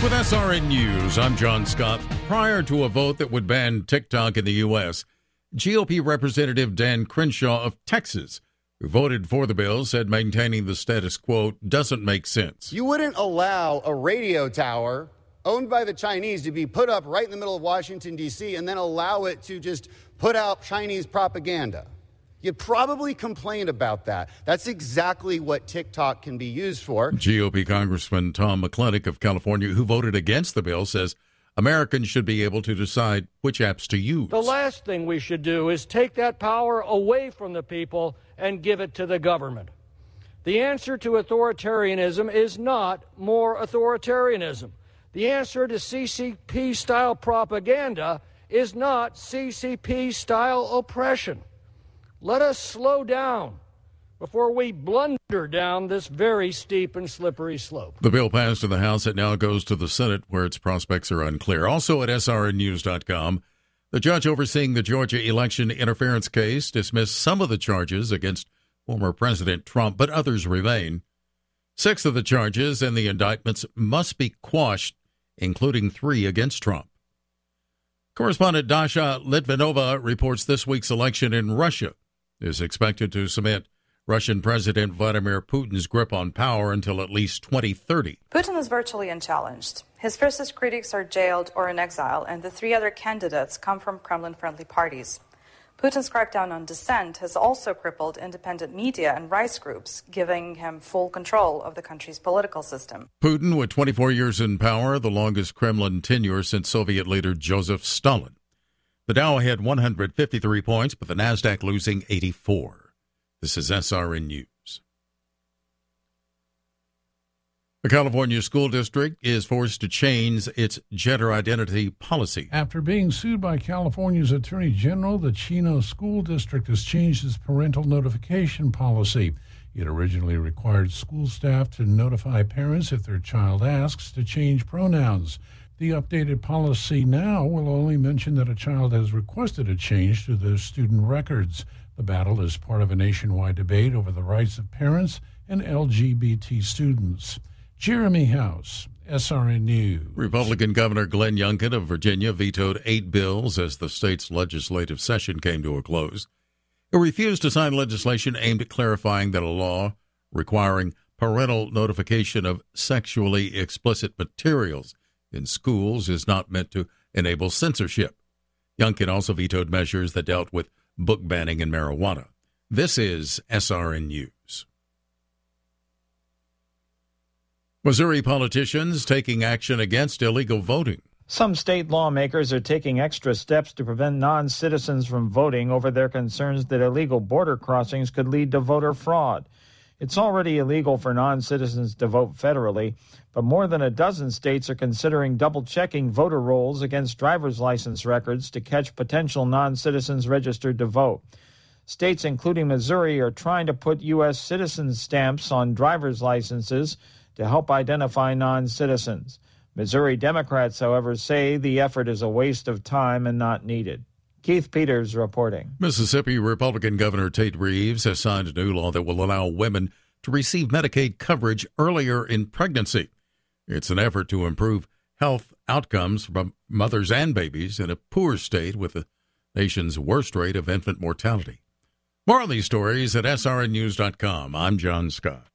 With SRN News, I'm John Scott. Prior to a vote that would ban TikTok in the U.S., GOP Representative Dan Crenshaw of Texas, who voted for the bill, said maintaining the status quo doesn't make sense. You wouldn't allow a radio tower owned by the Chinese to be put up right in the middle of Washington, D.C., and then allow it to just put out Chinese propaganda. You'd probably complain about that. That's exactly what TikTok can be used for. GOP Congressman Tom McClintock of California, who voted against the bill, says Americans should be able to decide which apps to use. The last thing we should do is take that power away from the people and give it to the government. The answer to authoritarianism is not more authoritarianism. The answer to CCP-style propaganda is not CCP-style oppression. Let us slow down before we blunder down this very steep and slippery slope. The bill passed in the House. It now goes to the Senate, where its prospects are unclear. Also at srnnews.com, the judge overseeing the Georgia election interference case dismissed some of the charges against former President Trump, but others remain. 6 of the charges and the indictments must be quashed, including 3 against Trump. Correspondent Dasha Litvinova reports this week's election in Russia is expected to cement Russian President Vladimir Putin's grip on power until at least 2030. Putin is virtually unchallenged. His fiercest critics are jailed or in exile, and the 3 other candidates come from Kremlin-friendly parties. Putin's crackdown on dissent has also crippled independent media and rights groups, giving him full control of the country's political system. Putin, with 24 years in power, the longest Kremlin tenure since Soviet leader Joseph Stalin. The Dow had 153 points, but the Nasdaq losing 84. This is SRN News. The California School District is forced to change its gender identity policy. After being sued by California's Attorney General, the Chino School District has changed its parental notification policy. It originally required school staff to notify parents if their child asks to change pronouns. The updated policy now will only mention that a child has requested a change to their student records. The battle is part of a nationwide debate over the rights of parents and LGBT students. Jeremy House, SRN News. Republican Governor Glenn Youngkin of Virginia vetoed 8 bills as the state's legislative session came to a close. He refused to sign legislation aimed at clarifying that a law requiring parental notification of sexually explicit materials in schools is not meant to enable censorship. Youngkin also vetoed measures that dealt with book banning and marijuana. This is SRN News. Missouri politicians taking action against illegal voting. Some state lawmakers are taking extra steps to prevent non-citizens from voting over their concerns that illegal border crossings could lead to voter fraud. It's already illegal for non-citizens to vote federally, but more than a dozen states are considering double-checking voter rolls against driver's license records to catch potential non-citizens registered to vote. States, including Missouri, are trying to put U.S. citizen stamps on driver's licenses to help identify non-citizens. Missouri Democrats, however, say the effort is a waste of time and not needed. Keith Peters reporting. Mississippi Republican Governor Tate Reeves has signed a new law that will allow women to receive Medicaid coverage earlier in pregnancy. It's an effort to improve health outcomes for mothers and babies in a poor state with the nation's worst rate of infant mortality. More on these stories at srnnews.com. I'm John Scott.